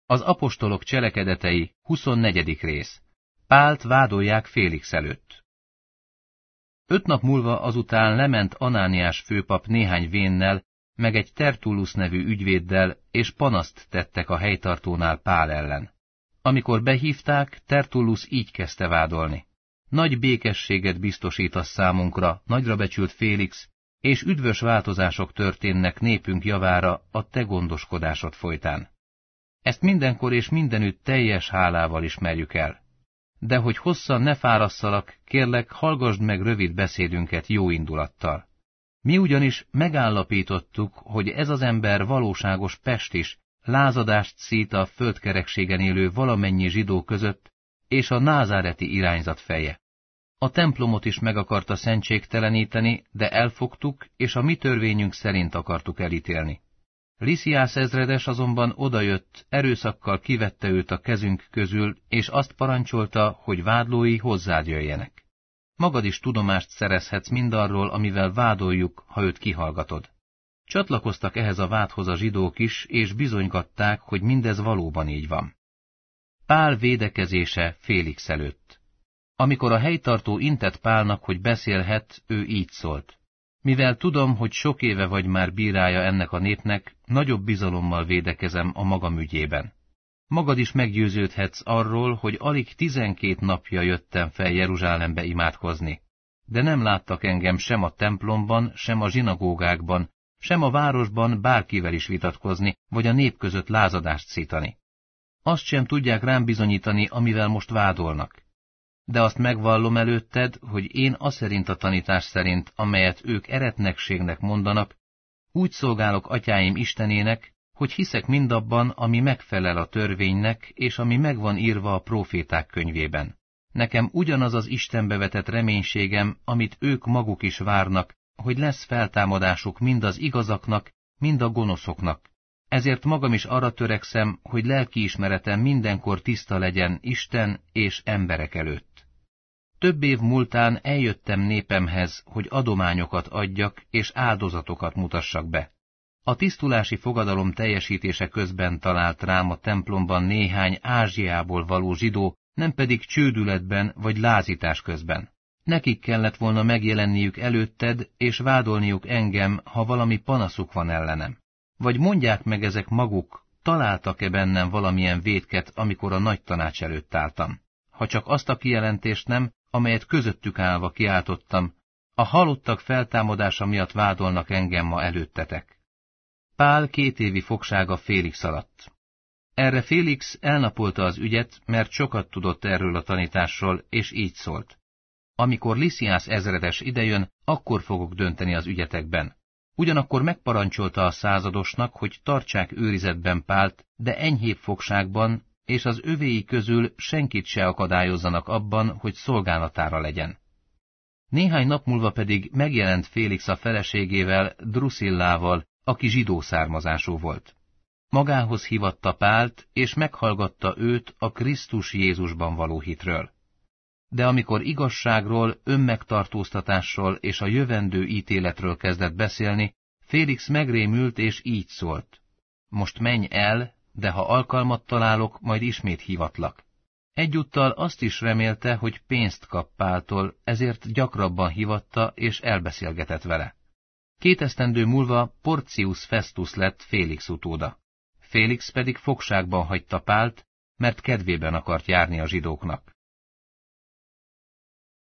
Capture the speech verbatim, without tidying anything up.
Az apostolok cselekedetei, huszonnegyedik rész. Pált vádolják Félix előtt. Öt nap múlva azután lement Anániás főpap néhány vénnel, meg egy Tertullus nevű ügyvéddel, és panaszt tettek a helytartónál Pál ellen. Amikor behívták, Tertullus így kezdte vádolni. Nagy békességet biztosítasz számunkra, nagyra becsült Félix, és üdvös változások történnek népünk javára a te gondoskodásod folytán. Ezt mindenkor és mindenütt teljes hálával ismerjük el. De hogy hosszan ne fárasszalak, kérlek, hallgasd meg rövid beszédünket jó indulattal. Mi ugyanis megállapítottuk, hogy ez az ember valóságos pestis, lázadást szít a földkerekségen élő valamennyi zsidó között, és a názáreti irányzat feje. A templomot is meg akarta szentségteleníteni, de elfogtuk, és a mi törvényünk szerint akartuk elítélni. Lisiász ezredes azonban odajött, erőszakkal kivette őt a kezünk közül, és azt parancsolta, hogy vádlói hozzád jöjjenek. Magad is tudomást szerezhetsz mindarról, amivel vádoljuk, ha őt kihallgatod. Csatlakoztak ehhez a vádhoz a zsidók is, és bizonygatták, hogy mindez valóban így van. Pál védekezése Félix előtt. Amikor a helytartó intett Pálnak, hogy beszélhet, ő így szólt. Mivel tudom, hogy sok éve vagy már bírája ennek a népnek, nagyobb bizalommal védekezem a magam ügyében. Magad is meggyőződhetsz arról, hogy alig tizenkét napja jöttem fel Jeruzsálembe imádkozni, de nem láttak engem sem a templomban, sem a zsinagógákban, sem a városban bárkivel is vitatkozni, vagy a nép között lázadást szítani. Azt sem tudják rám bizonyítani, amivel most vádolnak. De azt megvallom előtted, hogy én aszerint a tanítás szerint, amelyet ők eretnekségnek mondanak, úgy szolgálok atyáim Istenének, hogy hiszek mindabban, ami megfelel a törvénynek, és ami megvan írva a próféták könyvében. Nekem ugyanaz az Istenbe vetett reménységem, amit ők maguk is várnak, hogy lesz feltámadásuk mind az igazaknak, mind a gonoszoknak. Ezért magam is arra törekszem, hogy lelkiismeretem mindenkor tiszta legyen Isten és emberek előtt. Több év múltán eljöttem népemhez, hogy adományokat adjak és áldozatokat mutassak be. A tisztulási fogadalom teljesítése közben talált rám a templomban néhány Ázsiából való zsidó, nem pedig csődületben vagy lázítás közben. Nekik kellett volna megjelenniük előtted, és vádolniuk engem, ha valami panaszuk van ellenem. Vagy mondják meg ezek maguk, találtak-e bennem valamilyen vétket, amikor a nagy tanács előtt álltam. Ha csak azt a kijelentést nem, amelyet közöttük állva kiáltottam, a halottak feltámadása miatt vádolnak engem ma előttetek. Pál két évi fogsága Félix alatt. Erre Félix elnapolta az ügyet, mert sokat tudott erről a tanításról, és így szólt. Amikor Lisiász ezredes idejön, akkor fogok dönteni az ügyetekben. Ugyanakkor megparancsolta a századosnak, hogy tartsák őrizetben Pált, de enyhébb fogságban, és az övéi közül senkit se akadályozzanak abban, hogy szolgálatára legyen. Néhány nap múlva pedig megjelent Félix a feleségével, Druszillával, aki zsidó származású volt. Magához hívatta Pált, és meghallgatta őt a Krisztus Jézusban való hitről. De amikor igazságról, önmegtartóztatásról és a jövendő ítéletről kezdett beszélni, Félix megrémült és így szólt. Most menj el, de ha alkalmat találok, majd ismét hívatlak. Egyúttal azt is remélte, hogy pénzt kap Páltól, ezért gyakrabban hívatta és elbeszélgetett vele. Két esztendő múlva Porcius Festus lett Félix utóda. Félix pedig fogságban hagyta Pált, mert kedvében akart járni a zsidóknak.